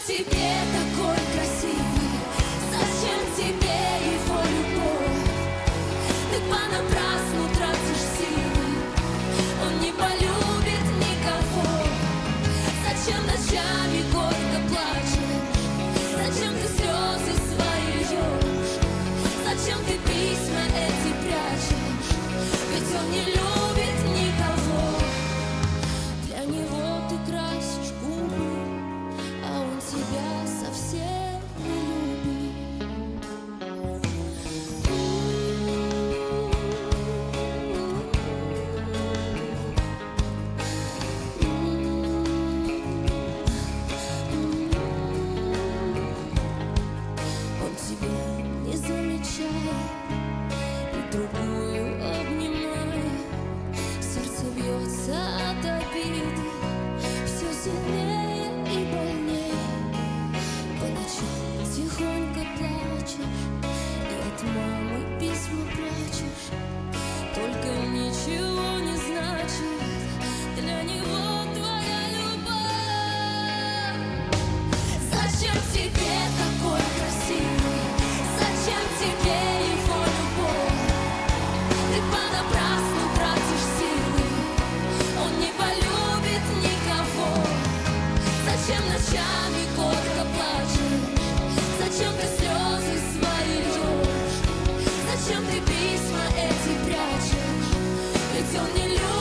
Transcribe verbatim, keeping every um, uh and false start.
тебе такой красивый? Зачем тебе его любовь? Ты понапрасну тратишь силы, он не полюбит никого. Зачем ночами горько плачешь? Зачем ты слезы свои льешь? Зачем ты письма эти прячешь? Ведь он не любит никого. Для него ты красишь губы, а он тебя совсем не любит. Он тебя не замечает и другую обнимает. Сердце бьется от обиды все сильнее и больнее. По ночам тихонько плачешь и от мамы письма прячешь. Только ничего не значит для него твоя любовь. Зачем тебе такой красивый? Зачем тебе его любовь? Ты понапрасну тратишь силы, он не полюбит никого. Зачем ночами горько плачешь? Зачем ты слезы свои льешь? Зачем ты письма эти прячешь? Ведь он не любит.